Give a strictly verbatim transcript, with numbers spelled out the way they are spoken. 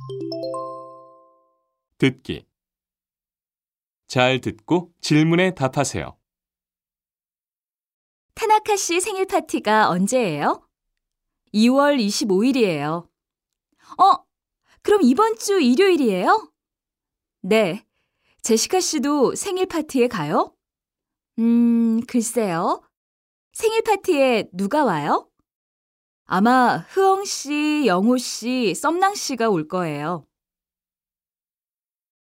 듣기. 잘 듣고 질문에 답하세요. 타나카 씨 생일 파티가 언제예요? 이월 이십오일이에요. 어, 그럼 이번 주 일요일이에요? 네. 제시카 씨도 생일 파티에 가요? 음, 글쎄요. 생일 파티에 누가 와요? 아마 흐엉 씨, 영호 씨, 썸낭 씨가 올 거예요.